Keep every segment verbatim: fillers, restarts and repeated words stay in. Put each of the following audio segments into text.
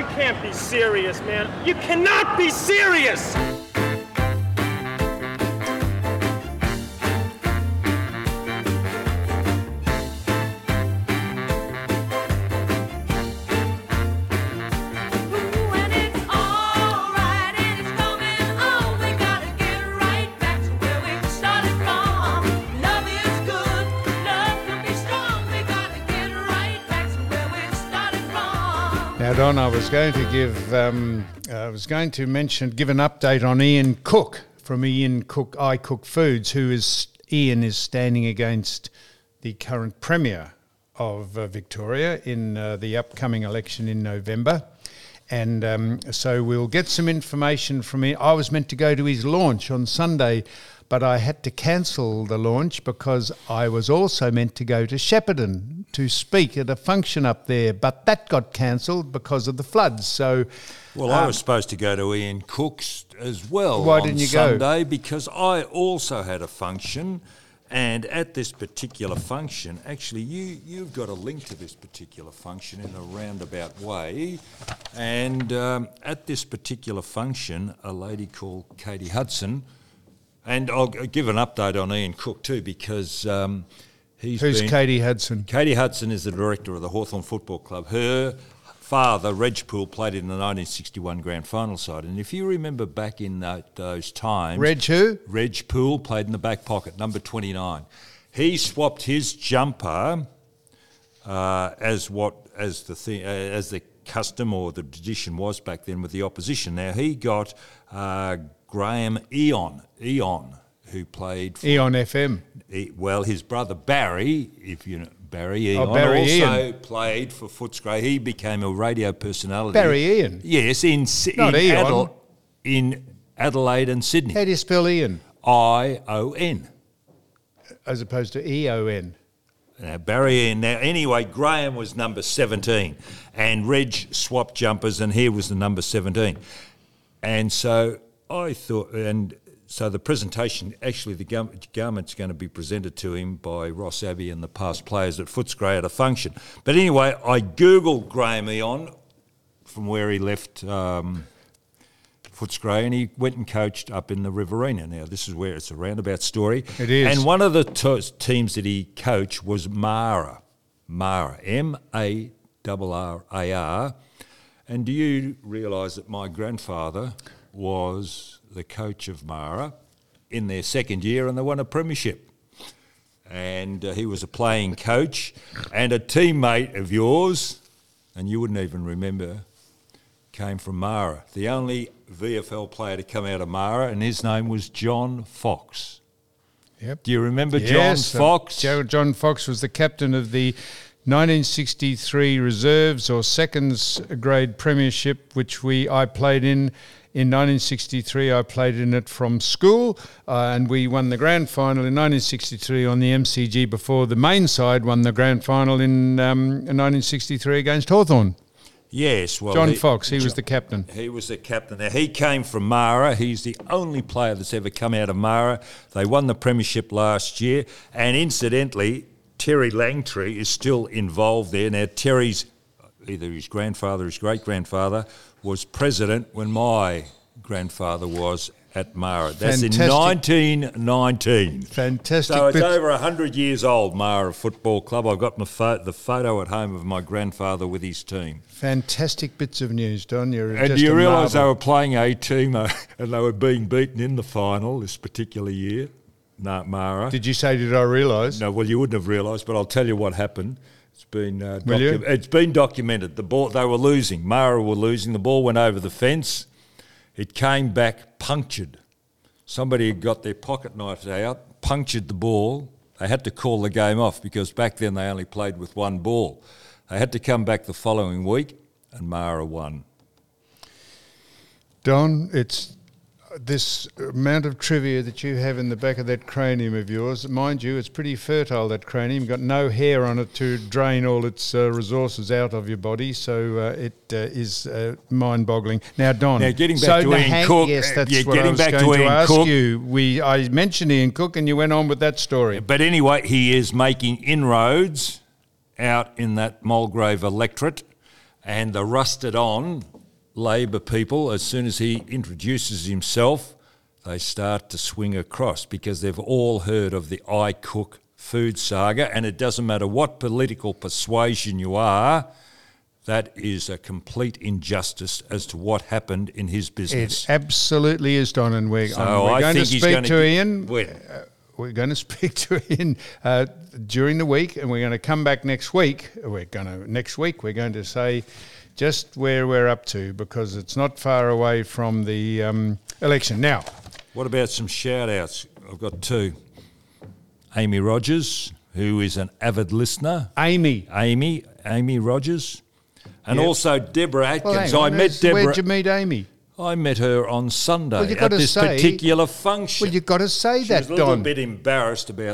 You can't be serious, man. You cannot be serious! Now, Don, I was going to give, um, I was going to mention, give an update on Ian Cook from Ian Cook, I Cook Foods, who is, Ian is standing against the current Premier of uh, Victoria in uh, the upcoming election in November. And um, so we'll get some information from him. I was meant to go to his launch on Sunday, but I had to cancel the launch because I was also meant to go to Shepparton to speak at a function up there, but that got cancelled because of the floods. So, well, um, I was supposed to go to Ian Cook's as well why on didn't you Sunday go? Because I also had a function, and at this particular function, actually, you, you've got a link to this particular function in a roundabout way, and um, at this particular function, a lady called Katie Hudson. And I'll give an update on Ian Cook too, because um, he's Who's been... Katie Hudson? Katie Hudson is the director of the Hawthorn Football Club. Her father, Reg Poole, played in the nineteen sixty-one grand final side. And if you remember back in that, those times... Reg who? Reg Poole played in the back pocket, number twenty-nine. He swapped his jumper uh, as what as the thing, uh, as the custom or the tradition was back then with the opposition. Now, he got... Uh, Graham Eon, Eon, who played for... Eon F M. He, well, his brother Barry, if you know, Barry Eon, oh, Barry also Ian. played for Footscray. He became a radio personality. Barry Ian? Yes, in, Not in, Eon. Adela- in Adelaide and Sydney. How do you spell Ian? I O N. As opposed to E O N. Now, Barry Ian. Now, anyway, Graham was number seventeen, and Reg swapped jumpers, and here was the number seventeen. And so... I thought, and so the presentation, actually the garment's going to be presented to him by Ross Abbey and the past players at Footscray at a function. But anyway, I Googled Graham Eon from where he left um, Footscray, and he went and coached up in the Riverina. Now, this is where it's a roundabout story. It is. And one of the to- teams that he coached was Mara. Mara, M A R R A R. And do you realise that my grandfather... was the coach of Mara in their second year, and they won a premiership. And uh, he was a playing coach, and a teammate of yours, and you wouldn't even remember, came from Mara. The only V F L player to come out of Mara, and his name was John Fox. Yep. Do you remember yes, John Fox? Uh, John Fox was the captain of the nineteen sixty-three reserves or seconds grade premiership, which we I played in. In nineteen sixty-three, I played in it from school, uh, and we won the grand final in nineteen sixty-three on the M C G before the main side won the grand final in, um, in nineteen sixty-three against Hawthorn. Yes. Well, John he, Fox, he John, was the captain. He was the captain. Now, he came from Mara. He's the only player that's ever come out of Mara. They won the premiership last year, and incidentally, Terry Langtree is still involved there. Now, Terry's, either his grandfather or his great-grandfather, was president when my grandfather was at Mara. That's Fantastic. in nineteen nineteen. Fantastic. So it's bit. over one hundred years old, Mara Football Club. I've got my pho- the photo at home of my grandfather with his team. Fantastic bits of news, Don. You're And just do you a realise they marvel. were playing A team uh, and they were being beaten in the final this particular year? No, Mara. Did you say, did I realise? No, well, you wouldn't have realised, but I'll tell you what happened. It's been uh, Will you? docu- it's been documented. The ball they were losing. Mara were losing. The ball went over the fence. It came back punctured. Somebody had got their pocket knives out, punctured the ball. They had to call the game off because back then they only played with one ball. They had to come back the following week, and Mara won. Don, it's this amount of trivia that you have in the back of that cranium of yours. Mind you, it's pretty fertile, that cranium. You've got no hair on it to drain all its uh, resources out of your body, so uh, it uh, is uh, mind-boggling. Now, Don, Now, getting back so to the Ian hang- Cook, yes, that's yeah, what getting I was back to going to, Ian ask Cook. you. We, I mentioned Ian Cook, and you went on with that story. But anyway, he is making inroads out in that Mulgrave electorate. And the rusted-on Labor people, as soon as he introduces himself, they start to swing across because they've all heard of the I Cook food saga, and it doesn't matter what political persuasion you are, that is a complete injustice as to what happened in his business. It absolutely is, Don, and we're, So um, we're I going think to he's speak going to to Ian. win. Uh, we're going to speak to Ian uh, during the week, and we're going to come back next week. We're going to next week. We're going to say just where we're up to, because it's not far away from the um, election. Now, What about some shout-outs? I've got two. Amy Rogers, who is an avid listener. Amy. Amy, Amy Rogers. And Yep. also Deborah Well, Atkins. hang on, I met where's- Deborah. Where'd you meet Amy? I met her on Sunday Well, you at gotta this say- particular function. Well, you've got to say she that, was a little Don. bit embarrassed about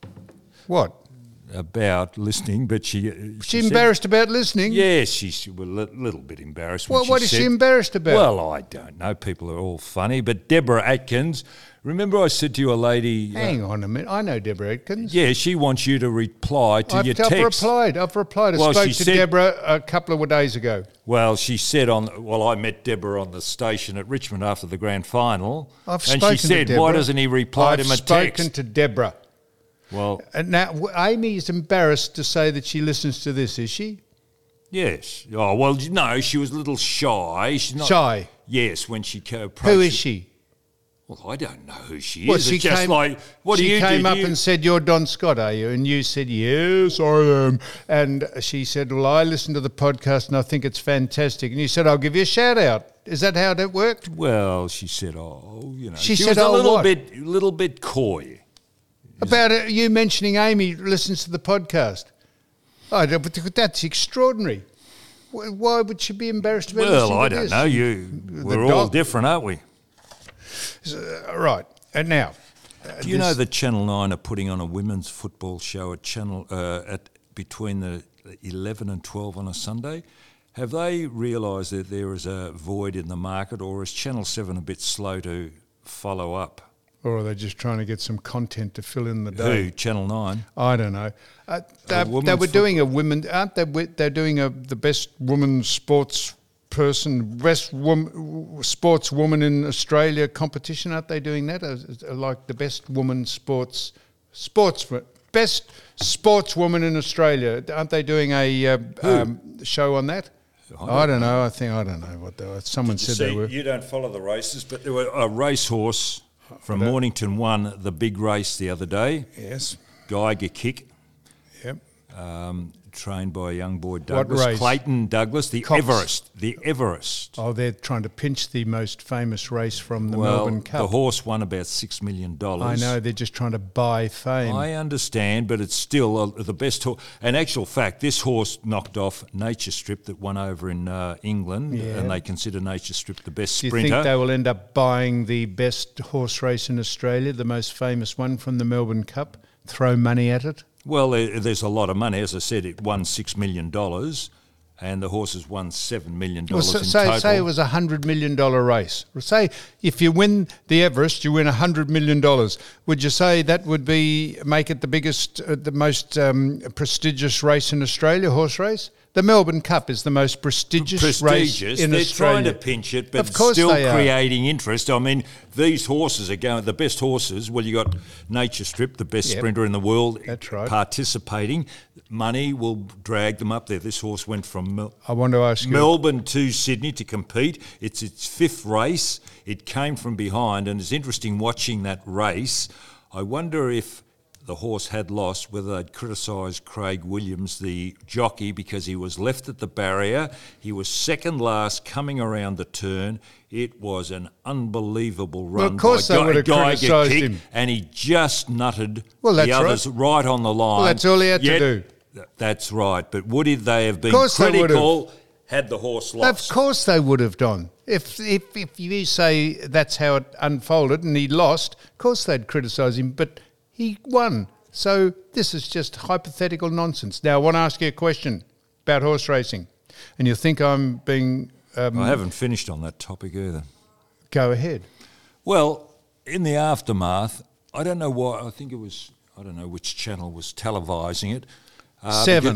What? about listening, but she She she said- embarrassed about listening? Yes, she's a li- little bit embarrassed. Well, when what she is said, she embarrassed about? Well, I don't know. People are all funny, but Deborah Atkins. Remember, I said to you, a lady. uh, Hang on a minute. I know Deborah Atkins. yeah, she wants you to reply to I've, your I've text. replied. I've replied. I Well, spoke she to said- Deborah a couple of days ago. Well, she said on. Well, I met Deborah on the station at Richmond after the grand final, I've and spoken she said, to Deborah. "Why doesn't he reply I've to my spoken text?" to Deborah. Well, And now, w- Amy is embarrassed to say that she listens to this, is she? yes. Oh, well, no, she was a little shy. She's not Shy? Yes, when she co- approached. Who is she? Well, I don't know who she Well, is. she it's just came, like, what she do you came do? up Do you- and said, "You're Don Scott, are you?" And you said, "Yes, I am." And she said, "Well, I listened to the podcast and I think it's fantastic." And you said, "I'll give you a shout out." Is that how that worked? Well, she said, "Oh, you know." She was said, a "Oh, little what?" bit, little bit coy. About uh, you mentioning Amy listens to the podcast. Oh, that- but that's extraordinary. Why why would she be embarrassed about Well, listening I to don't this? know. You, The we're all doc- different, aren't we? Uh, right. And now, uh, Do you this- know that Channel Nine are putting on a women's football show at Channel uh, at between the eleven and twelve on a Sunday? Have they realised that there is a void in the market, or is Channel Seven a bit slow to follow up? Or are they just trying to get some content to fill in the day? Who? Channel Nine? I don't know. Uh, they, they women's were doing a women, aren't they? wi- They're doing a the best woman sports person, best wom, sports woman in Australia competition. Aren't they doing that? As- as- Like the best woman sports sports best sportswoman in Australia. Aren't they doing a uh, um, show on that? I don't know. I think I don't know what they were. Someone said they See, were. you don't follow the races, but there were a racehorse from Mornington won the big race the other day. Yes. Geiger Kick, Yep. um, trained by a young boy Douglas race? Clayton Douglas, the Cox. Everest, the Everest. Oh, they're trying to pinch the most famous race from the well, Melbourne Cup. the horse won about six million I dollars. know, they're just trying to buy fame. I understand, but it's still uh, the best horse. An actual fact, this horse knocked off Nature Strip that won over in uh, England, Yeah. and they consider Nature Strip the best Do you sprinter. think they will end up buying the best horse race in Australia, the most famous one from the Melbourne Cup? Throw money at it? Well, there- there's a lot of money. As I said, it won six million dollars, and the horses won seven million Well, dollars so, in say, total. say it was a one hundred million dollars race. Say if you win the Everest, you win one hundred million dollars. Would you say that would be make it the biggest, uh, the most um, prestigious race in Australia, horse race? The Melbourne Cup is the most prestigious, prestigious. race in They're Australia. trying to pinch it, but Of course still they are. creating interest. I mean, these horses are going. The best horses. Well, you got Nature Strip, the best Yep. sprinter in the world, That's right. participating. Money will drag them up there. This horse went from Mel- I want to ask you. Melbourne to Sydney to compete. It's its fifth race. It came from behind, and it's interesting watching that race. I wonder if the horse had lost, whether they'd criticised Craig Williams, the jockey, because he was left at the barrier. He was second last coming around the turn. It was an unbelievable run Well, of course by they Guy- would have Geiger criticised Kick, him. and he just nutted Well, that's the others right. on the line. Well, that's all he had to Yet- do. Th- That's right. But would he, they have been course they would have. critical had the horse lost? Of course they would have done. If, if if you say that's how it unfolded and he lost, of course they'd criticise him, but he won. So this is just hypothetical nonsense. Now, I want to ask you a question about horse racing, and you'll think I'm being... Um, I haven't finished on that topic either. Go ahead. Well, in the aftermath, I don't know why, I think it was, I don't know which channel was televising it. Uh, Seven. because-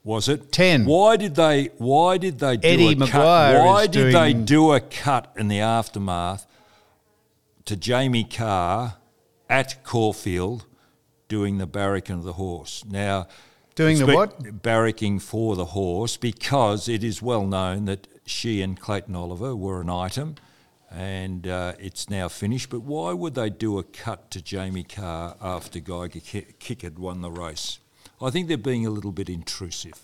Was it Ten. Why did they? Why did they do Eddie a Maguire cut? Why is did they doing- do a cut in the aftermath to Jamie Carr at Caulfield doing the barracking of the horse? Now, Doing the spe- what? Barracking for the horse, because it is well known that she and Clayton Oliver were an item, and uh, it's now finished. But why would they do a cut to Jamie Carr after Guy Ki- Kick had won the race? I think they're being a little bit intrusive.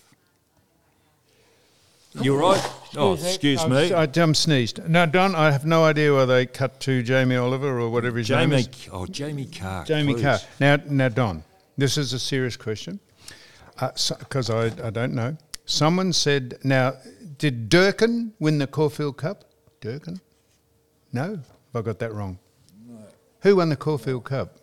You're right. Oh, excuse me. I, I'm sneezed. No, Don, I have no idea why they cut to Jamie Oliver or whatever his name Jamie, is. oh, Jamie Carr. Jamie please. Carr. Now, now, Don, this is a serious question because I, I don't know. Someone said, now, did Durkin win the Caulfield Cup? Durkin? No? Have I got that wrong? No. Who won the Caulfield Cup?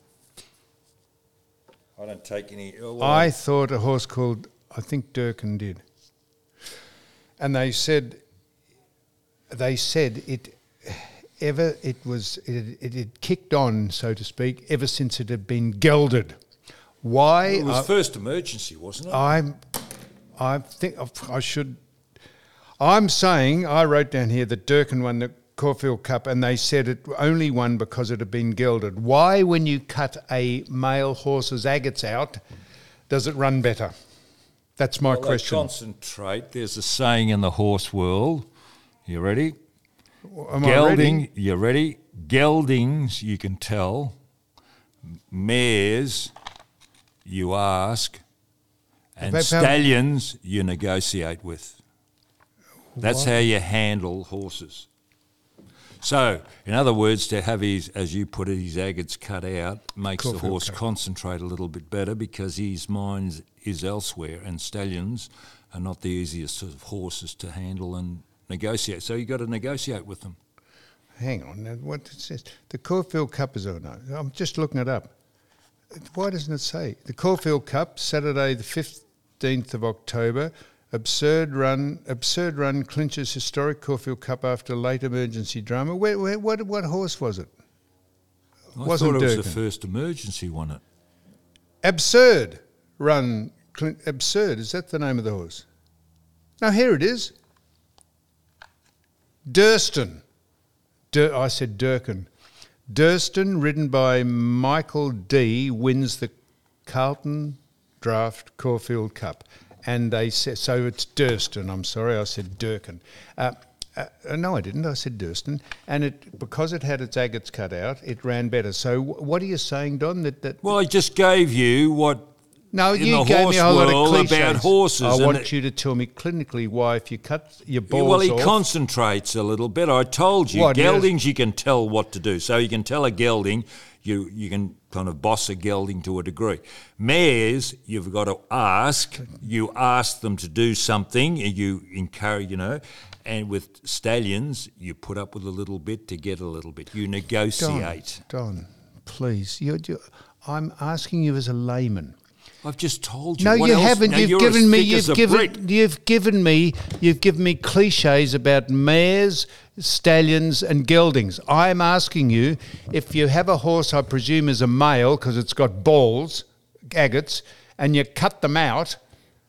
I don't take any. oh, well, I thought a horse called, I think Durkin did. And they said, they said it ever, it was, it, it had kicked on, so to speak, ever since it had been gelded. Why? It was I, first emergency, wasn't it? I'm, I think I should, I'm saying, I wrote down here that Durkin won the Caulfield Cup, and they said it only won because it had been gelded. Why, when you cut a male horse's agates out, does it run better? That's my well, they question. concentrate. There's a saying in the horse world. You ready? Am I Gelding. ready? You ready? Geldings, you can tell. Mares, you ask. And They found- stallions, you negotiate with. That's What? how you handle horses. So, in other words, to have his, as you put it, his agates cut out makes the Caulfield horse Cup. concentrate a little bit better because his mind is elsewhere, and stallions are not the easiest sort of horses to handle and negotiate. So you've got to negotiate with them. Hang on, now, what it says? The Caulfield Cup is, oh no, I'm just looking it up. Why doesn't it say? The Caulfield Cup, Saturday the fifteenth of October, Absurd Run Absurd Run clinches historic Caulfield Cup after late emergency drama. Where, where, what, what horse was it? I Wasn't thought it was the Durkin. first emergency one. It. Absurd Run, Clin- Absurd, is that the name of the horse? No, here it is. Durston. Dur- I said Durkin. Durston, ridden by Michael D, wins the Carlton Draft Caulfield Cup. And they said, so it's Durston, I'm sorry, I said Durkin. Uh, uh, no, I didn't, I said Durston. And it because it had its agates cut out, it ran better. So w- what are you saying, Don? That, that Well, I just gave you what No, in you the gave horse me a whole lot of world cliches. about horses. I and want it- you to tell me clinically why if you cut your Yeah, balls well, he off... concentrates a little bit. I told you, What, yes? geldings, you can tell what to do. So you can tell a gelding, you you can kind of boss a gelding to a degree. Mares, you've got to ask. You ask them to do something. You encourage, you know. And with stallions, you put up with a little bit to get a little bit. You negotiate. Don, Don, please, you're, you're, I'm asking you as a layman. I've just told you. No, What you else? haven't. Now, You've you're given as me. thick You've as a given. brick. You've given me. You've given me cliches about mares, stallions, and geldings. I'm asking you if you have a horse. I presume is a male because it's got balls, agates, and you cut them out.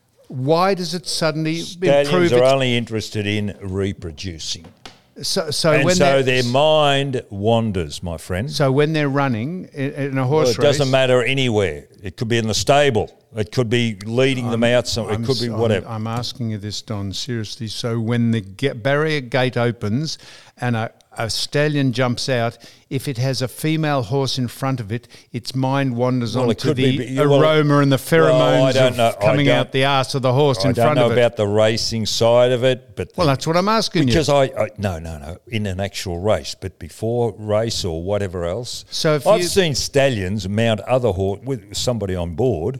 Why does it suddenly Stallions improve? are its- only interested in reproducing. so, so and when so they're- their mind wanders, my friend. So when they're running in, in a Well, horse it race, doesn't matter anywhere. It could be in the stable. It could be leading them out. Some, it I'm could be s- I'm- whatever. I'm, asking you this, Don, seriously. So when the ga- barrier gate opens and a, a stallion jumps out, if it has a female horse in front of it, its mind wanders Well, it onto could the be, but you- well, aroma and the well, I pheromones don't of know. I coming don't- out the arse of the horse I in don't front know of it. about the racing side of it, but Well, that's what I'm asking because you. I, I no no no in an actual race, but before race or whatever else. So if I've you- seen stallions mount other horse with somebody on board,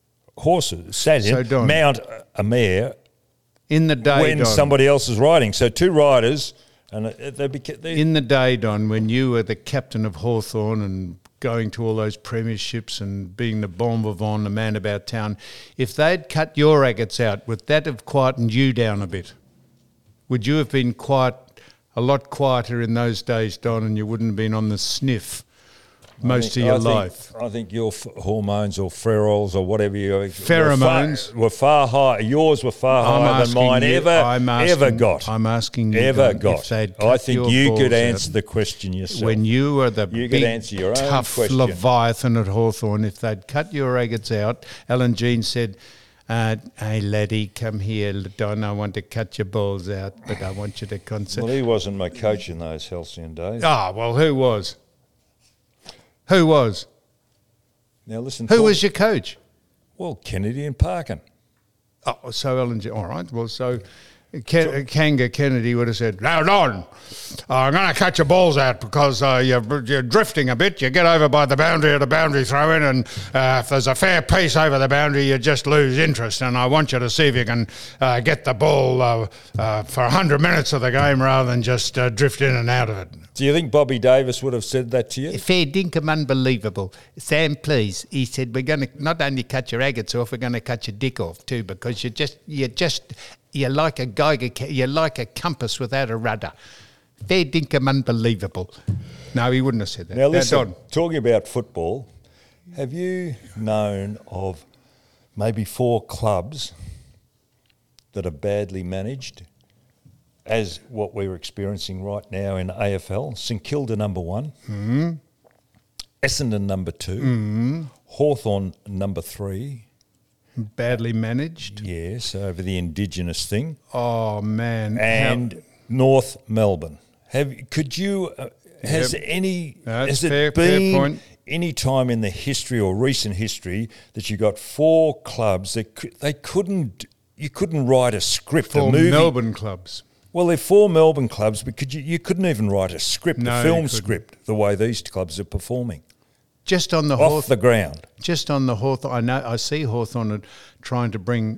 horses stallion So, Don- mount a- a mare In the day, when Don, somebody else is riding. So two riders, and it- they became. They, in the day, Don, when you were the captain of Hawthorn and going to all those premierships and being the bon vivant, the man about town, if they'd cut your agates out, would that have quietened you down a bit? Would you have been quiet, a lot quieter in those days, Don, and you wouldn't have been on the sniff most think- of your I think- life. I think your f- hormones or pherols or whatever you Pheromones. were far, were far higher. Yours were far I'm higher than asking mine you- ever I'm asking- ever got. I'm asking you, ever Don, got. if they'd I cut think your you balls could out. answer the question yourself. When you were the You could big, answer your own tough question. Leviathan at Hawthorn, if they'd cut your agates out, Alan Jean said, uh, hey, laddie, come here, Don, I want to cut your balls out, but I want you to well, concentrate. he wasn't my coach in those halcyon days. Ah, well, who was? Who was? Now listen. Who talk- was your coach? Well, Kennedy and Parkin. Oh, so Ellen, Jean- all right. Well, so Ken, Kanga Kennedy would have said, "Now, Don, I'm going to cut your balls out because uh, you're, you're drifting a bit. You get over by the boundary of the boundary throw-in, and uh, if there's a fair piece over the boundary, you just lose interest. And I want you to see if you can uh, get the ball uh, uh, for one hundred minutes of the game rather than just uh, drift in and out of it." Do you think Bobby Davis would have said that to you? Fair dinkum, unbelievable. Sam, please. He said, we're going to not only cut your agates off, we're going to cut your dick off too, because you're just, you're just, you're like a Geiger, ca- you're like a compass without a rudder. Fair dinkum, unbelievable. No, he wouldn't have said that. Now listen, Don. talking about football, have you known of maybe four clubs that are badly managed, as what we're experiencing right now in A F L? St Kilda number one, mm-hmm. Essendon number two, mm-hmm. Hawthorn number three. Badly managed? Yes, over the Indigenous thing. Oh, man. And How- North Melbourne. Have could you? Uh, has Yep. any? No, has it's fair- it fair been point. any time in the history or recent history that you got four clubs that cou- they couldn't? You couldn't write a script, For a movie. Melbourne clubs. Well, they're four Melbourne clubs, but could you? You couldn't even write a script, No, a you film couldn't. script, the way these clubs are performing Just on the off Hawth- the ground. just on the Hawthorn, I know I see Hawthorn trying to bring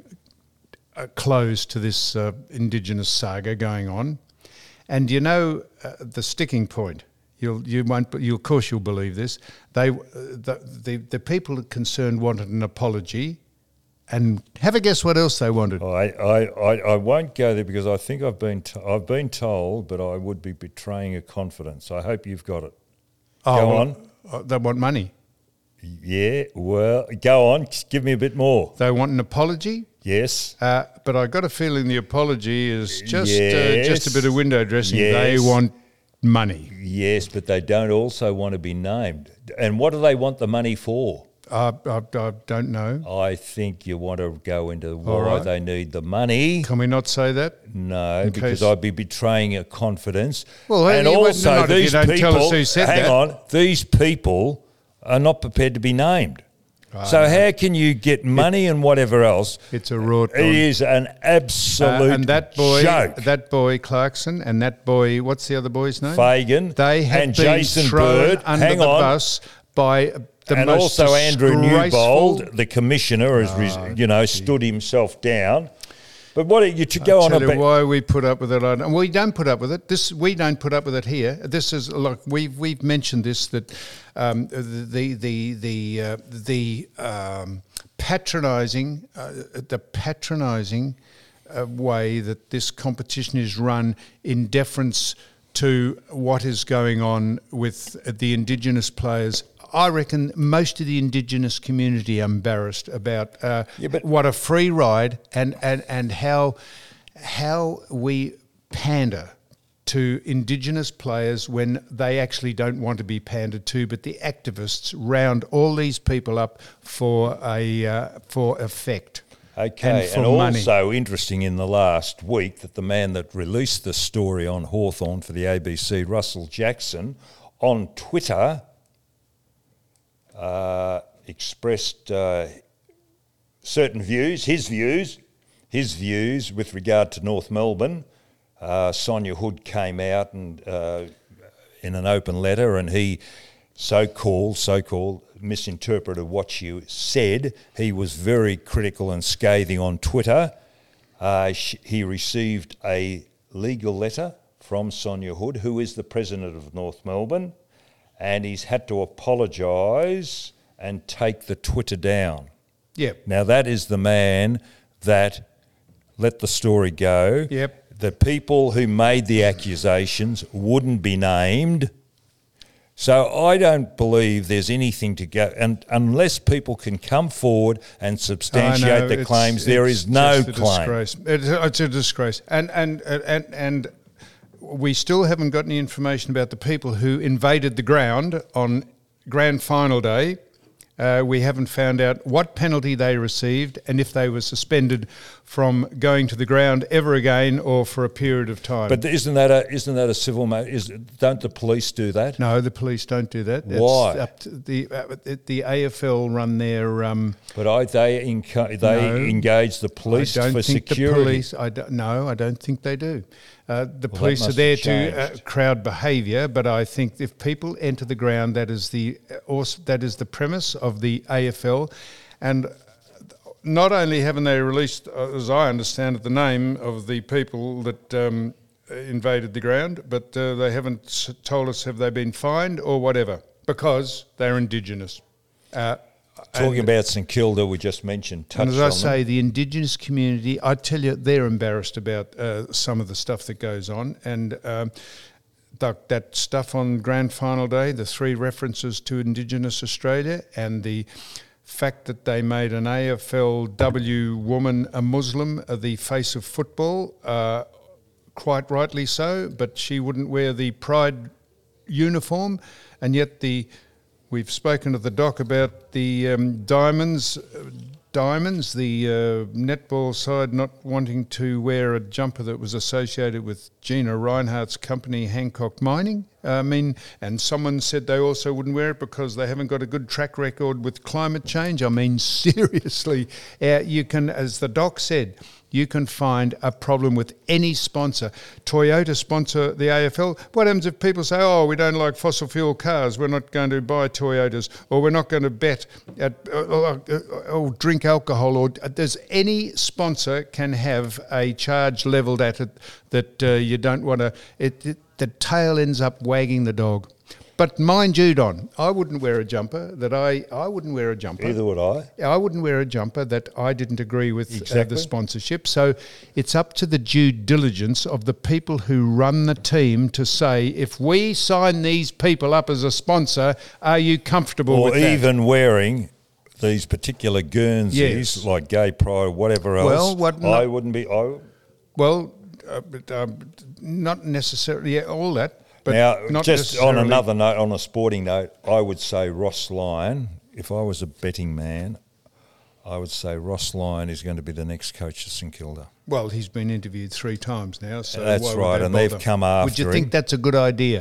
a close to this uh, Indigenous saga going on, and you know uh, the sticking point. You'll you won't you of course you'll believe this. They uh, the, the the people concerned wanted an apology, and have a guess what else they wanted. I, I, I, I won't go there because I think I've been to, I've been told, but I would be betraying a confidence. I hope you've got it. Oh, Go well, on. uh, They want money. Yeah, well, go on. Just give me a bit more. They want an apology. Yes. Uh, but I got a feeling the apology is just uh, Yes. just a bit of window dressing. They Yes. want money. Yes, but they don't also want to be named. And what do they want the money for? Uh, I, I don't know. I think you want to go into All why right. they need the money. Can we not say that? No, In because case- I'd be betraying a confidence. Well, and you wouldn't- also not if you these don't people, tell us who said hang that. on, these people are not prepared to be named. So how can you get money and whatever else? It's a raw. It is an absolute Uh, and that boy, joke. that boy Clarkson, and that boy, what's the other boy's name? Fagan They have and been Jason thrown Bird. under Hang the on. bus by the and most also Andrew disgraceful- Newbold, the commissioner, has res- you know stood himself down. But what are you to go I'll on tell you about? why we put up with it. I don't- We don't put up with it. This we don't put up with it here. This is look. We've we've mentioned this that um, the the the uh, the um, patronising uh, the patronising uh, way that this competition is run in deference to what is going on with the Indigenous players. I reckon most of the Indigenous community are embarrassed about uh, Yeah, but- what a free ride and, and, and how how we pander to Indigenous players when they actually don't want to be pandered to, but the activists round all these people up for a uh, for effect. Okay, and for and money. also interesting in the last week that the man that released the story on Hawthorn for the A B C, Russell Jackson, on Twitter uh, expressed uh, certain views, his views, his views with regard to North Melbourne. Uh, Sonia Hood came out and uh, in an open letter, and he so-called, so-called misinterpreted what she said. He was very critical and scathing on Twitter. Uh, sh- he received a legal letter from Sonia Hood, who is the president of North Melbourne, and he's had to apologise and take the Twitter down. Yep. Now, that is the man that let the story go. Yep. The people who made the accusations wouldn't be named. So I don't believe there's anything to go, and unless people can come forward and substantiate I know, the it's- claims, there it's is no just a claim. Disgrace. It's, it's a disgrace, and and and and we still haven't got any information about the people who invaded the ground on grand final day. Uh, we haven't found out what penalty they received and if they were suspended from going to the ground ever again or for a period of time. But isn't that a isn't that a civil matter? Is don't the police do that? No, the police don't do that. That's Why? Up to the uh, the A F L run their. Um, But I, they enca- they No, engage the police I don't for think security. The police, I don't, no, I don't think they do. Uh, the Well, police that are must there have to uh, changed. crowd behaviour, but I think if people enter the ground, that is the also, that is the premise of the A F L, and not only haven't they released, uh, as I understand it, the name of the people that um, invaded the ground, but uh, they haven't s- told us have they been fined or whatever because they're Indigenous. Uh, Talking and- about St Kilda, we just mentioned. and Touched as I on say, the Indigenous community, I tell you, they're embarrassed about uh, some of the stuff that goes on. And um, that, that stuff on grand final day, the three references to Indigenous Australia and the fact that they made an A F L W woman, a Muslim, uh, the face of football, uh, quite rightly so, but she wouldn't wear the Pride uniform, and yet the we've spoken to the doc about the um, diamonds, uh, diamonds, the uh, netball side not wanting to wear a jumper that was associated with Gina Reinhardt's company, Hancock Mining. I mean, and someone said they also wouldn't wear it because they haven't got a good track record with climate change. I mean, seriously, uh, you can, as the doc said, you can find a problem with any sponsor. Toyota sponsor the A F L. What happens if people say, oh, we don't like fossil fuel cars, we're not going to buy Toyotas, or we're not going to bet at, or, or, or drink alcohol, or there's any sponsor can have a charge levelled at it that uh, you don't want to, it, it, the tail ends up wagging the dog. But mind you, Don, I wouldn't wear a jumper that I, I wouldn't wear a jumper. Either would I. I wouldn't wear a jumper that I didn't agree with uh, Exactly. the sponsorship. So it's up to the due diligence of the people who run the team to say, if we sign these people up as a sponsor, are you comfortable Or with that? even wearing these particular Guernseys, Yes. like Gay Pride or whatever else. Well, what I not- wouldn't be. I, Well, uh, but, um, not necessarily all that. But now, not just on necessarily- another note, on a sporting note, I would say Ross Lyon. If I was a betting man, I would say Ross Lyon is going to be the next coach of St Kilda. Well, he's been interviewed three times now, so That's why would right, they and they've bother? come Would you after think him. that's a good idea?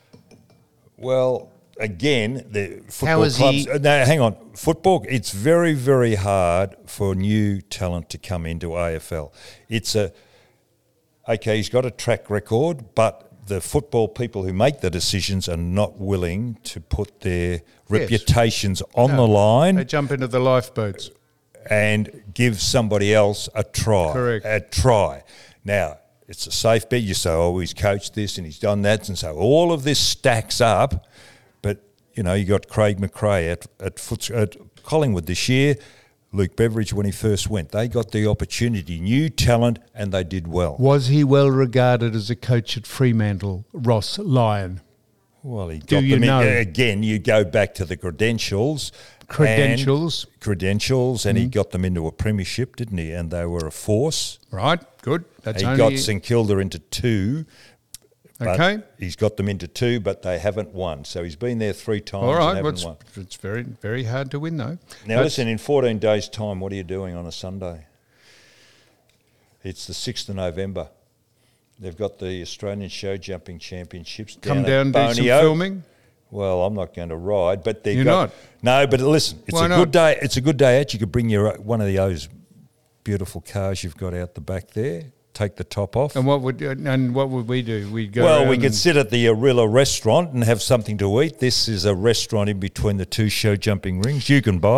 Well, again, the football How is clubs. he- uh, No, hang on. Football. It's very, very hard for new talent to come into A F L. It's a okay. He's got a track record, but the football people who make the decisions are not willing to put their reputations on No, the line They jump into the lifeboats. and give somebody else a try. Correct. A try. Now, it's a safe bet. You say, oh, he's coached this and he's done that. And so all of this stacks up. But, you know, you got Craig McRae at, at, Foots, at Collingwood this year, Luke Beveridge when he first went. They got the opportunity, new talent, and they did well. Was he well regarded as a coach at Fremantle, Ross Lyon? Well, he Do got you them in. know? Again, you go back to the credentials. Credentials. And credentials, and Mm-hmm. he got them into a premiership, didn't he? And they were a force. Right, good. That's He only got St Kilda into two. but Okay. He's got them into two, but they haven't won. So he's been there three times all and right. haven't Well, it's, won. it's very, very hard to win though. Now But- listen, in fourteen days' time, what are you doing on a Sunday? It's the sixth of November. They've got the Australian Show Jumping Championships come down, down, at do some Bonio. filming. Well, I'm not going to ride, but they've You're got not? no. But listen, it's Why a not? good day. It's a good day out. You could bring your one of those beautiful cars you've got out the back there. Take the top off. And what would and what would we do? We'd go. Well, around we could and- sit at the Arilla restaurant and have something to eat. This is a restaurant in between the two show jumping rings. You can buy.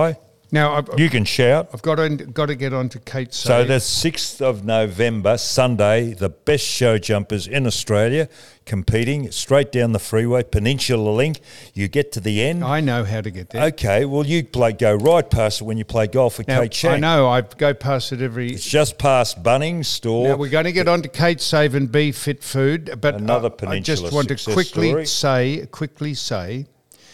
Now, I've, You can shout. I've got to, got to get on to Kate So Save. the sixth of November, Sunday, the best show jumpers in Australia competing straight down the freeway, Peninsula Link. You get to the end. I know how to get there. Okay, well, you play go right past it when you play golf with Now, Kate Shank. I know, I go past it every... It's just past Bunnings store. Now, we're going to get on to Kate Save and Be Fit Food, but Another uh, I just Peninsula want to success quickly story. say, quickly say,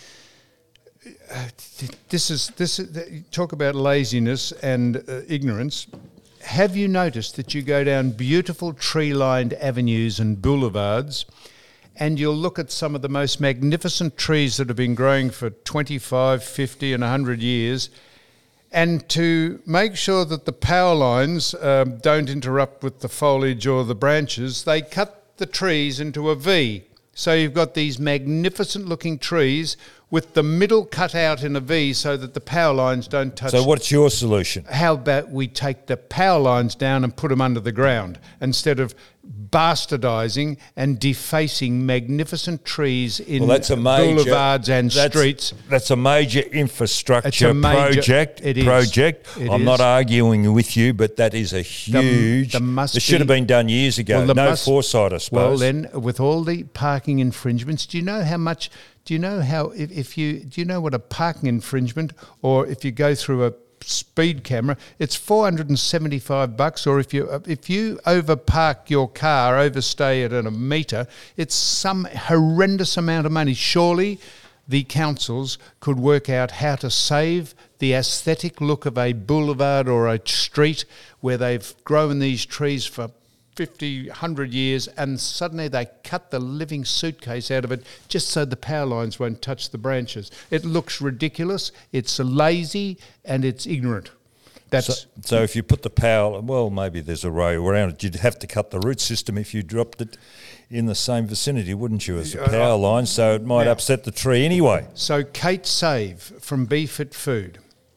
uh, this is this is, talk about laziness and uh, ignorance. Have you noticed that you go down beautiful tree-lined avenues and boulevards, and you'll look at some of the most magnificent trees that have been growing for twenty-five, fifty and one hundred years, and to make sure that the power lines um, don't interrupt with the foliage or the branches, they cut the trees into a V. So you've got these magnificent looking trees with the middle cut out in a V so that the power lines don't touch. So what's your solution? How about we take the power lines down and put them under the ground instead of bastardising and defacing magnificent trees in Well, that's a major, boulevards and that's, streets. That's a major infrastructure It's a major- project. it is. project. It I'm is. not arguing with you, but that is a huge. there must it should have be- been done years ago. Well, there no must- foresight, I suppose. Well, then, with all the parking infringements, do you know how much? Do you know how? If, if you do you know what a parking infringement, or if you go through a speed camera, it's four hundred and seventy-five bucks. Or if you if you overpark your car, overstay it at a metre, it's some horrendous amount of money. Surely, the councils could work out how to save the aesthetic look of a boulevard or a street where they've grown these trees for fifty, one hundred years, and suddenly they cut the living suitcase out of it just so the power lines won't touch the branches. It looks ridiculous, it's lazy, and it's ignorant. That's So, so if you put the power, well, maybe there's a way around it. You'd have to cut the root system if you dropped it in the same vicinity, wouldn't you, as the power line? So it might Now- upset the tree anyway. So Kate Save from Be Fit Food.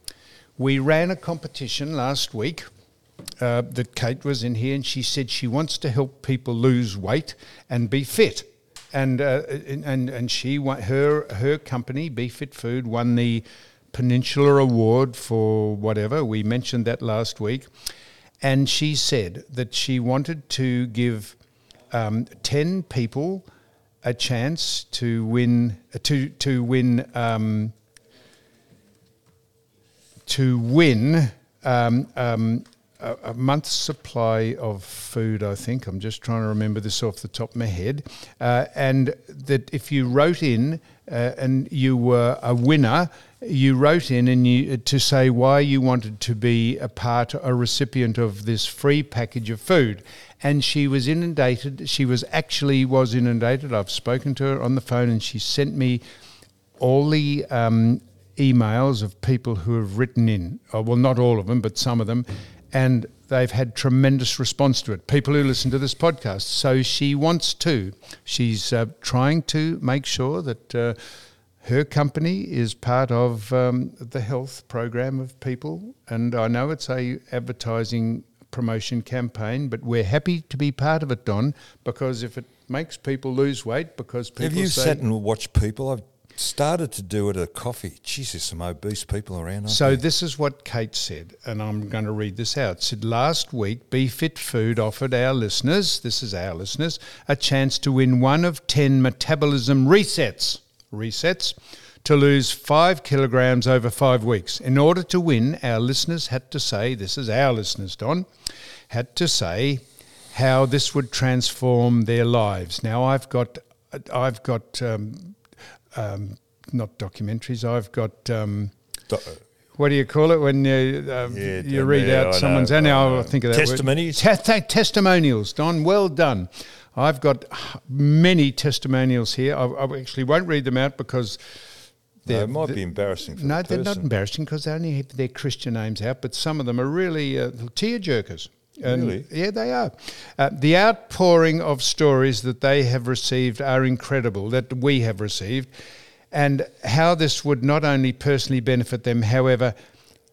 We ran a competition last week uh, that Kate was in here, and she said she wants to help people lose weight and be fit. And uh, and and she won, her her company Be Fit Food won the Peninsula Award for whatever. We mentioned that last week, and she said that she wanted to give um, ten people a chance to win uh, to to win um, to win um, um, a, a month's supply of food. I think I'm just trying to remember this off the top of my head, uh, and that if you wrote in uh, and you were a winner, you wrote in and you to say why you wanted to be a part, a recipient of this free package of food. And she was inundated. She was actually was inundated. I've spoken to her on the phone, and she sent me all the um, emails of people who have written in. Oh, well, not all of them, but some of them, and they've had tremendous response to it. People who listen to this podcast. So she wants to. She's uh, trying to make sure that uh, her company is part of um, the health program of people. And I know it's a advertising promotion campaign, but we're happy to be part of it, Don, because if it makes people lose weight, because people Have you say, sat and watched people? I've started to do it at a coffee. Jeez, there's some obese people around. aren't So there? this is what Kate said, and I'm going to read this out. It said, last week, Be Fit Food offered our listeners, this is our listeners, a chance to win one of ten metabolism resets, resets, to lose five kilograms over five weeks. In order to win, our listeners had to say, this is our listeners, Don, had to say how this would transform their lives. Now, I've got, I've got, um, um, not documentaries, I've got, um, Do- what do you call it when you, um, Yeah, you damn, read yeah, out I someone's, know, and now I I'll know. think of that word. Testimonies? Te- te- testimonials, Don, well done. I've got many testimonials here. I, I actually won't read them out because No, they're- it might be embarrassing for no, the they're not person. embarrassing because they only have their Christian names out, but some of them are really uh, tear-jerkers. And Really? Yeah, they are. Uh, the outpouring of stories that they have received are incredible, that we have received, and how this would not only personally benefit them, however,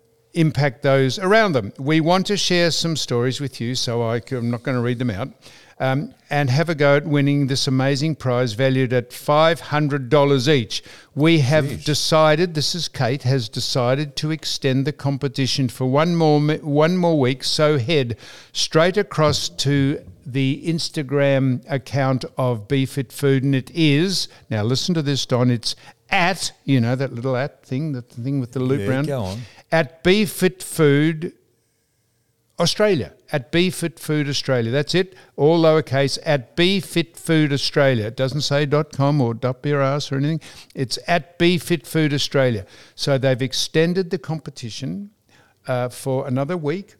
impact those around them. We want to share some stories with you, so I, am not going to read them out. um, and have a go at winning this amazing prize valued at five hundred dollars each. We have Jeez. decided, this is Kate, has decided to extend the competition for one more mi- one more week. So head straight across to the Instagram account of BeFit Food, and it is, now listen to this, Don, it's at, you know, that little at thing, the thing with the loop Yeah, round, go on. at BeFit Food Australia, at BeFit Food Australia. That's it, all lowercase, at BeFit Food Australia. It doesn't say .com or .bras or anything. It's at BeFit Food Australia. So they've extended the competition uh, for another week,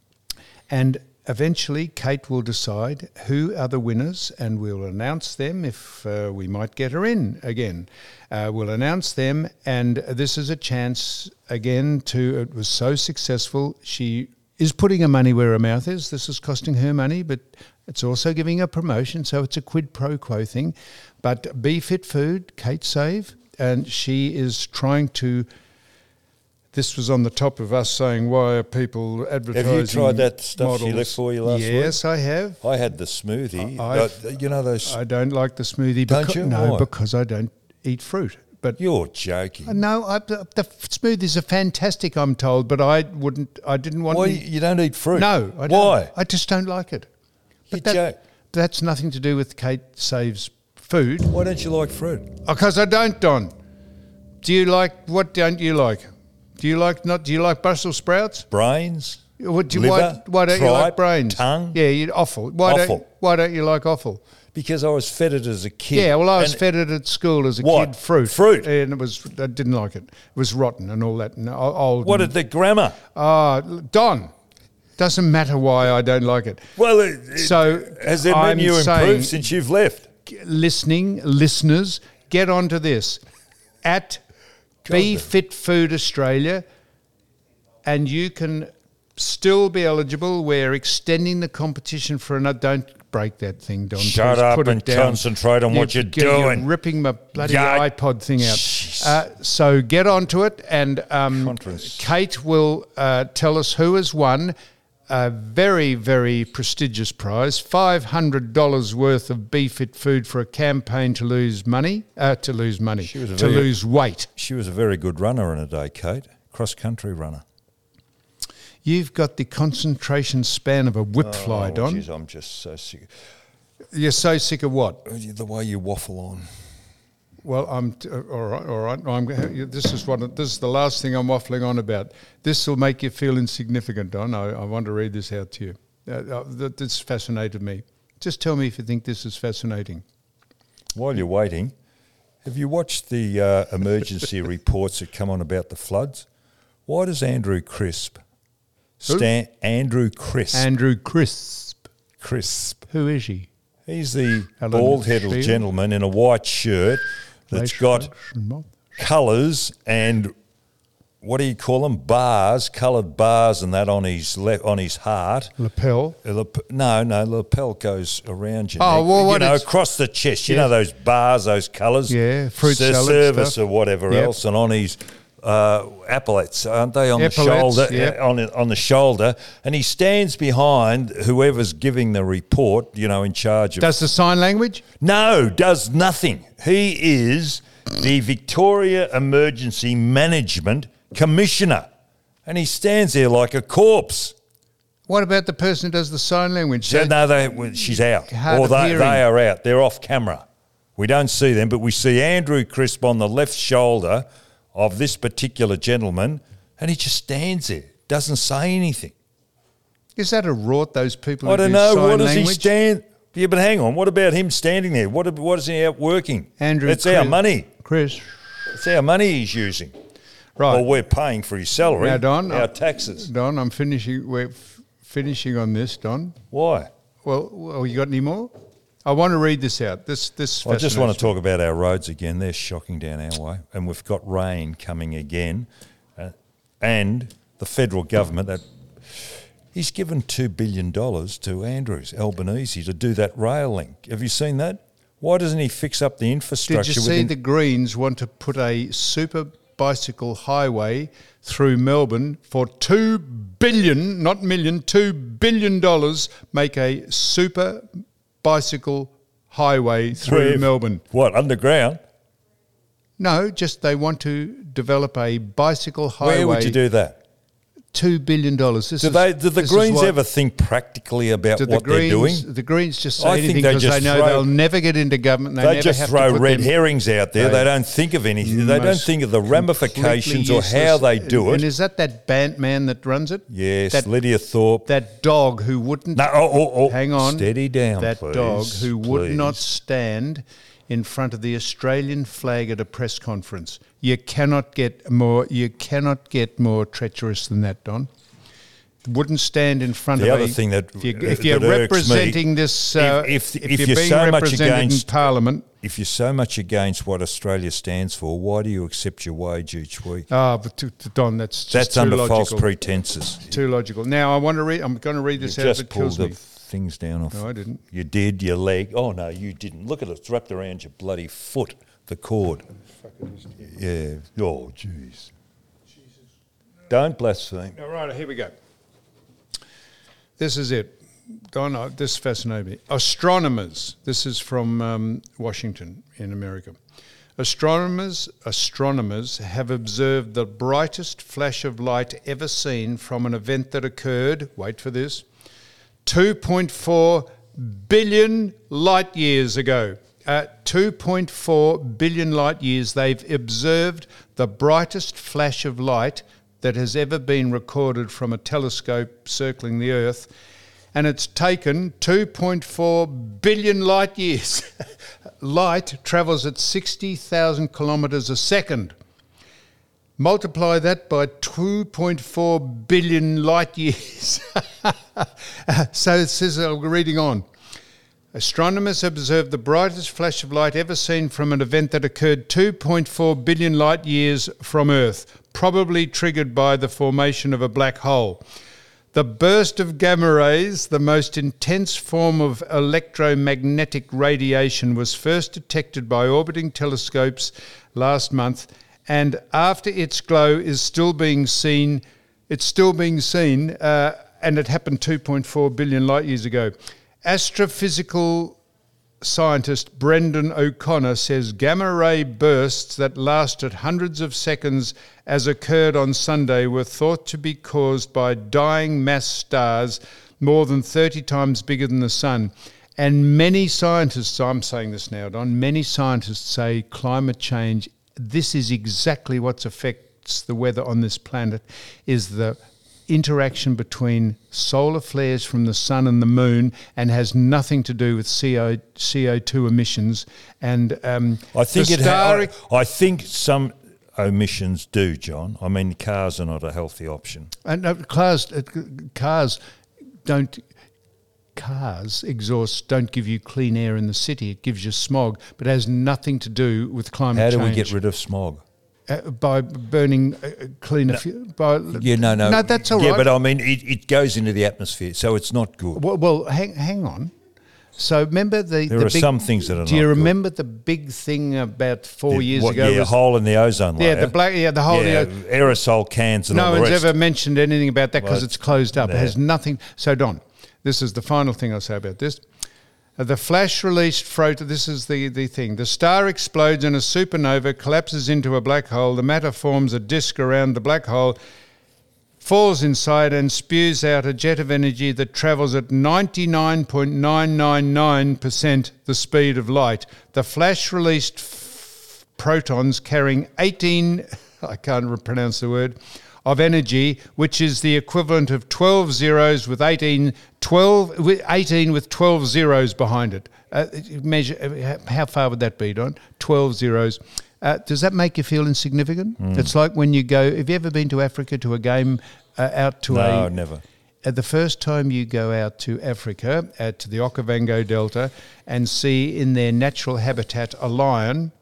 and eventually Kate will decide who are the winners, and we'll announce them if uh, we might get her in again. Uh, we'll announce them, and this is a chance again to, it was so successful, she is putting her money where her mouth is. This is costing her money, but it's also giving her promotion, so it's a quid pro quo thing. But BeFit Food, Kate Save, and she is trying to, this was on the top of us saying, why are people advertising? Have you tried that stuff she models? left for you last week? Yes, I have. I had the smoothie. I- Uh, you know those... I don't like the smoothie. Don't becau- you? No, Why? because I don't eat fruit. But You're joking. no, I, the, the smoothies are fantastic, I'm told, but I wouldn't, I didn't want Why to. you don't eat fruit? No, I don't. Why? I just don't like it. You But that, joke. that's nothing to do with Kate Saves food. Why don't you like fruit? Because I don't, Don. Do you like, what don't you like? Do you like not? Do you like Brussels sprouts? Brains? What, do you, Liver, why, why don't you like tripe, brains? tongue? Yeah, you offal. Why Offal. don't Why don't you like offal? Because I was fed it as a kid. Yeah, well, I was And- fed it at school as a What? kid, fruit. Fruit? And it was, I didn't like it. It was rotten and all that. And o- old. What and- did the grammar? Ah, Don, doesn't matter why I don't like it. Well, it, it- So has their I'm menu saying- improved since you've left? Listening, listeners, get onto this. At BeFit Food Australia, and you can still be eligible. We're extending the competition for another. Don't break that thing, Don. Shut Please up put it and down. concentrate on what you're doing. You're ripping my bloody Yeah. iPod thing out. Jeez. Uh, so get onto it, and um, Conference. Kate will uh, tell us who has won a very, very prestigious prize, five hundred dollars worth of BeFit food for a campaign to lose money, uh, to lose money, She was a to very- lose weight. She was a very good runner in a day, Kate. Cross-country runner. You've got the concentration span of a whipfly, Oh, Don. geez, I'm just so sick. You're so sick of what? The way you waffle on. Well, I'm t- uh, all right. All right. I'm. g- This is what. This is the last thing I'm waffling on about. This will make you feel insignificant, Don. I, I want to read this out to you. Uh, uh, th- this fascinated me. Just tell me if you think this is fascinating. While you're waiting, have you watched the uh, emergency reports that come on about the floods? Why does Andrew Crisp stand? Andrew Crisp. Andrew Crisp. Crisp. Who is he? He's the Alan bald-headed Spiel. gentleman in a white shirt that's got colours and what do you call them? Bars, coloured bars, and that on his left, on his heart. lapel. A lap- no, no, lapel goes around your Oh, neck. well, you what know, it's- across the chest. You Yeah. know those bars, those colours. Yeah, fruit Ser- salad service stuff. or whatever Yep. else, and on his uh, epaulets, aren't they on Epaulets, the shoulder? yep. uh, On on the shoulder, and he stands behind whoever's giving the report. You know, in charge of. Does the sign language? No, does nothing. He is the Victoria Emergency Management Commissioner, and he stands there like a corpse. What about the person who does the sign language? So, no, they, well, she's out, Hard or of they, hearing. they are out. They're off camera. We don't see them, but we see Andrew Crisp on the left shoulder of this particular gentleman, and he just stands there, doesn't say anything. Is that a rort? Those people. I who don't do know. sign What does language? he stand? Yeah, but hang on. What about him standing there? What what is he out working? Andrew, it's our Chris- money. Chris. It's our money he's using. Right. Well, we're paying for his salary. Now, Don, our I- taxes. Don, I'm finishing. We're f- finishing on this, Don. Why? Well, well, you got any more? I want to read this out. This, this. I just want to fascinates talk about our roads again. They're shocking down our way, and we've got rain coming again. Uh, and the federal government, that he's given two billion dollars to Andrews Albanese to do that rail link. Have you seen that? Why doesn't he fix up the me. infrastructure? Did you see within- the Greens want to put a super bicycle highway through Melbourne for two billion, not million, two billion dollars? Make a super bicycle highway through Where- Melbourne. What, underground? No, just they want to develop a bicycle highway. Where would you do that? Two billion dollars. This Do is- they? Do the this is Greens what- ever think practically about do what the Greens, they're doing? The Greens just say I think anything they because they, just know throw- they'll never get into government. They, They never just have throw to put red them- herrings out there. They- They don't think of anything. They don't most think of the ramifications completely or how useless. they do And it. is that that band man that runs it? Yes, that, Lydia Thorpe. that dog who wouldn't. No, oh, oh, oh. hang on. Steady down, That please, dog who would not please. stand in front of the Australian flag at a press conference. You cannot get more. You cannot get more treacherous than that, Don. Wouldn't stand in front The of other a, thing that- if, you, that if you're irks me, representing this, uh, if- if- if, if you're you're being so much represented against- in Parliament. If you're so much against what Australia stands for, why do you accept your wage each week? Ah, but to, to Don, that's just That's too under logical. false pretenses. Too logical. Now I want to read. I'm going to read You this out. If just it kills pulled the me. things down off. No, I didn't. You did, your leg. Oh, no, you didn't. Look at it. It's wrapped around your bloody foot, the cord. Yeah. Oh, jeez. Don't blaspheme. All right, here we go. This is it. Don, uh, this fascinates me. Astronomers, this is from um, Washington in America. Astronomers, astronomers have observed the brightest flash of light ever seen from an event that occurred, wait for this, two point four billion light years ago. Uh, two point four billion light years, they've observed the brightest flash of light that has ever been recorded from a telescope circling the Earth, and it's taken two point four billion light years. Light travels at sixty thousand kilometres a second. Multiply that by two point four billion light years. So it says, uh, reading on. Astronomers observed the brightest flash of light ever seen from an event that occurred two point four billion light years from Earth, probably triggered by the formation of a black hole. The burst of gamma rays, the most intense form of electromagnetic radiation, was first detected by orbiting telescopes last month, and after its glow is still being seen, it's still being seen, uh, and it happened two point four billion light years ago. Astrophysical scientist Brendan O'Connor says gamma ray bursts that lasted hundreds of seconds as occurred on Sunday were thought to be caused by dying mass stars more than thirty times bigger than the sun. And many scientists, I'm saying this now, Don, many scientists say climate change, this is exactly what affects the weather on this planet, is the interaction between solar flares from the sun and the moon, and has nothing to do with C O, C O two emissions. And um, I think the it. star- Ha- I, I think some omissions do, John. I mean, cars are not a healthy option. and uh, cars, uh, cars don't. Cars exhaust don't give you clean air in the city. It gives you smog, but it has nothing to do with climate How change. do we get rid of smog? Uh, by burning uh, cleaner fuel. By, Yeah, no, no. No, that's all yeah, right. but I mean, it, it goes into the atmosphere, so it's not good. Well, well hang, hang on. So remember the There the are big, some things that are Do you not good. remember the big thing about four The- years what, ago? yeah, a was- hole in the ozone layer. yeah, the black. Yeah, the whole. yeah, the- aerosol cans and no all the one's rest. ever mentioned anything about that because Well, it's closed up. It nah. has nothing. So Don, this is the final thing I'll say about this. Uh, The flash released photon, this is the, the thing. The star explodes in a supernova, collapses into a black hole. The matter forms a disk around the black hole, falls inside and spews out a jet of energy that travels at ninety-nine point nine nine nine percent the speed of light. The flash released f- protons carrying eighteen, I can't pronounce the word, of energy, which is the equivalent of twelve zeros with eighteen, twelve, with eighteen with twelve zeros behind it. Uh, measure, uh, how far would that be, Don? twelve zeros. Uh, does that make you feel insignificant? Mm. It's like when you go, have you ever been to Africa to a game, uh, out to No, a... never. Uh, the first time you go out to Africa, uh, to the Okavango Delta, and see in their natural habitat a lion,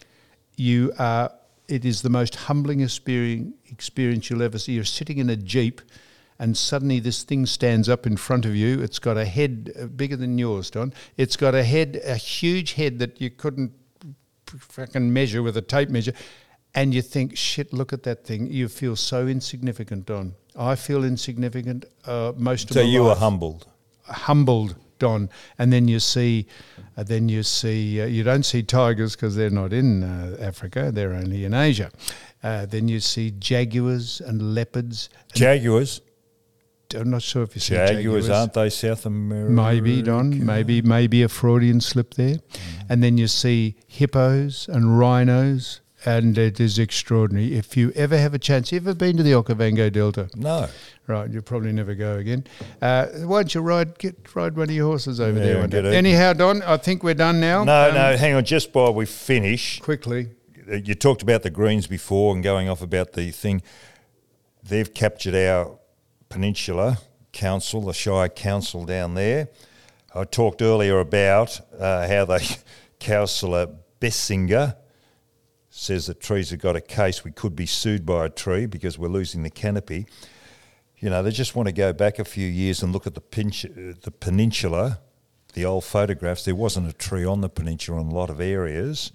you are... It is the most humbling experience, experience you'll ever see. You're sitting in a Jeep and suddenly this thing stands up in front of you. It's got a head uh, bigger than yours, Don. It's got a head, a huge head that you couldn't fucking measure with a tape measure. And you think, shit, look at that thing. You feel so insignificant, Don. I feel insignificant uh, most of So my you life. were humbled. Humbled, Don, and then you see, uh, then you see, uh, you don't see tigers because they're not in uh, Africa; they're only in Asia. Uh, then you see jaguars and leopards. And Jaguars. I'm not sure if you see Jaguars, jaguars. aren't they South America? Maybe, Don. Maybe, maybe a Freudian slip there. Mm. And then you see hippos and rhinos, and it is extraordinary. If you ever have a chance, you ever been to the Okavango Delta? No. Right, you'll probably never go again. Uh, why don't you ride get ride one of your horses over Yeah, there one get day? it. Anyhow, Don, I think we're done now. No, Um, no, hang on. Just while we finish, Quickly. you talked about the Greens before and going off about the thing. They've captured our Peninsula Council, the Shire Council down there. I talked earlier about uh, how they, Councillor Bessinger says that trees have got a case. We could be sued by a tree because we're losing the canopy. You know, they just want to go back a few years and look at the, pinch, the peninsula, the old photographs. There wasn't a tree on the peninsula in a lot of areas.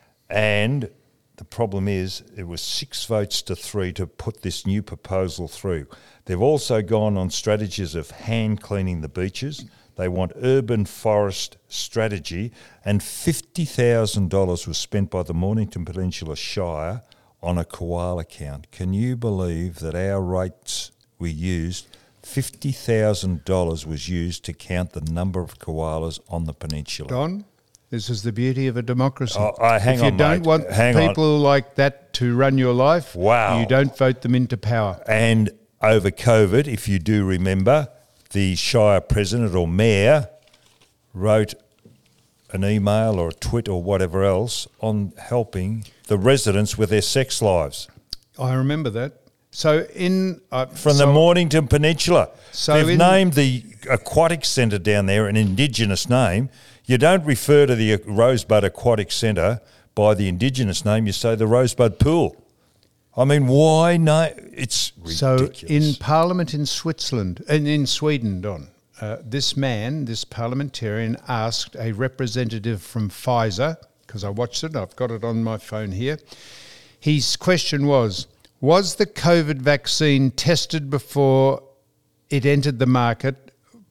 And the problem is it was six votes to three to put this new proposal through. They've also gone on strategies of hand cleaning the beaches. They want urban forest strategy, and fifty thousand dollars was spent by the Mornington Peninsula Shire on a koala count. Can you believe that our rates we used, fifty thousand dollars was used to count the number of koalas on the peninsula? Don, this is the beauty of a democracy. Oh, uh, hang if you on, don't mate. want Hang people on. like that to run your life, Wow. you don't vote them into power. And over COVID, if you do remember, the Shire president or mayor wrote an email or a tweet or whatever else on helping the residents with their sex lives. I remember that. So in uh, From so the Mornington Peninsula. So They've in- named the aquatic centre down there an Indigenous name. You don't refer to the Rosebud Aquatic Centre by the Indigenous name, you say the Rosebud Pool. I mean, why no? It's So ridiculous. in Parliament in Switzerland, and in Sweden, Don, uh, this man, this parliamentarian, asked a representative from Pfizer, because I watched it, I've got it on my phone here. His question was, was the COVID vaccine tested before it entered the market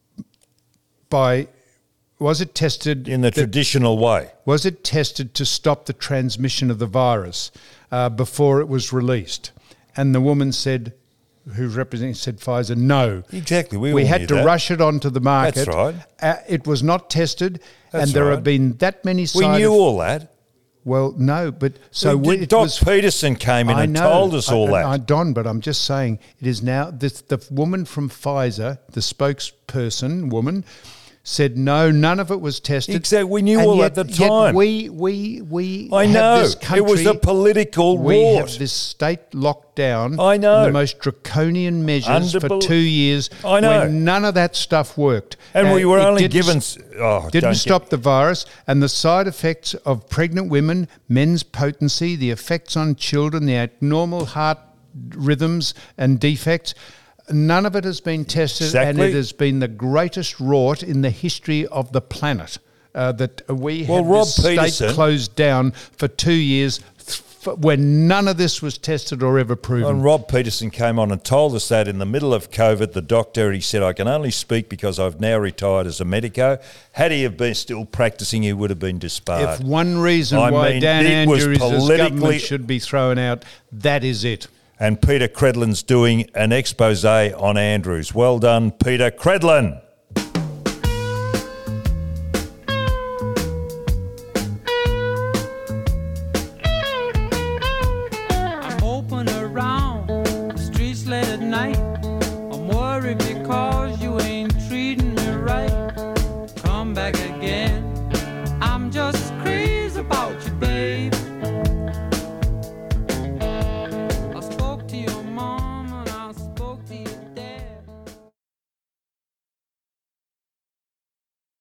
by, was it tested in the that- traditional way. was it tested to stop the transmission of the virus uh, before it was released? And the woman said, who represented said Pfizer, no. Exactly. We, We all had knew to that. rush it onto the market. That's right. Uh, it was not tested, That's and there right. have been that many We side knew eff- all that. Well, no, but so So we, it Doc was. Peterson came in I and know, told us all I, that. I, Don, but I'm just saying it is now. This, the woman from Pfizer, the spokesperson woman, said no, none of it was tested. Exactly, we knew And all yet, at the yet time. we we we. I have know. this It was a country- political We rort. have this state lockdown. I know. The most draconian measures for Unbel- two years. I know. When none of that stuff worked, And we were it only didn't given s- s- oh, didn't don't stop get- the virus, and the side effects of pregnant women, men's potency, the effects on children, the abnormal heart rhythms and defects. None of it has been tested, and Exactly. it has been the greatest rort in the history of the planet. Uh, that we Well, had Rob this state Peterson- closed down for two years th- f- when none of this was tested or ever proven. And Rob Peterson came on and told us that in the middle of COVID, the doctor, he said, I can only speak because I've now retired as a medico. Had he have been still practising, he would have been disbarred. If one reason I why mean, Dan it was Andrews' politically- government should be thrown out, that is it. And Peter Credlin's doing an expose on Andrews. Well done, Peter Credlin.